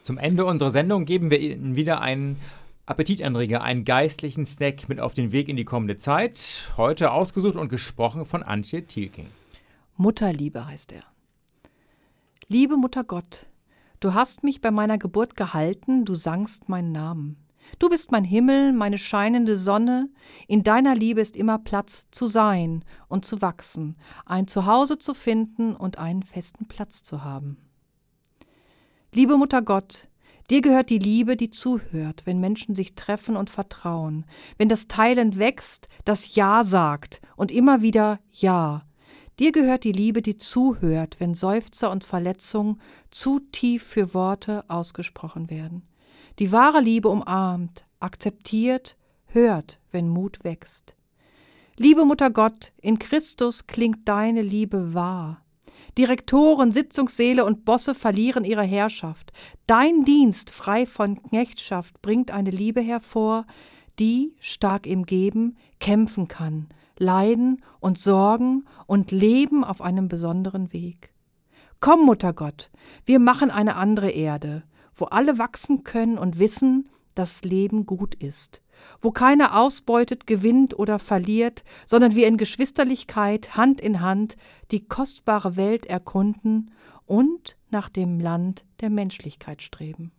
Zum Ende unserer Sendung geben wir Ihnen wieder einen Appetitanreger, einen geistlichen Snack mit auf den Weg in die kommende Zeit. Heute ausgesucht und gesprochen von Antje Thielking. Mutterliebe heißt er. Liebe Mutter Gott, du hast mich bei meiner Geburt gehalten, du sangst meinen Namen. Du bist mein Himmel, meine scheinende Sonne. In deiner Liebe ist immer Platz zu sein und zu wachsen, ein Zuhause zu finden und einen festen Platz zu haben. Liebe Mutter Gott, dir gehört die Liebe, die zuhört, wenn Menschen sich treffen und vertrauen, wenn das Teilen wächst, das Ja sagt und immer wieder Ja. Dir gehört die Liebe, die zuhört, wenn Seufzer und Verletzung zu tief für Worte ausgesprochen werden. Die wahre Liebe umarmt, akzeptiert, hört, wenn Mut wächst. Liebe Mutter Gott, in Christus klingt deine Liebe wahr. Direktoren, Sitzungssäle und Bosse verlieren ihre Herrschaft. Dein Dienst, frei von Knechtschaft, bringt eine Liebe hervor, die, stark im Geben, kämpfen kann, leiden und sorgen und leben auf einem besonderen Weg. Komm, Mutter Gott, wir machen eine andere Erde, wo alle wachsen können und wissen, dass Leben gut ist, wo keiner ausbeutet, gewinnt oder verliert, sondern wir in Geschwisterlichkeit, Hand in Hand, die kostbare Welt erkunden und nach dem Land der Menschlichkeit streben.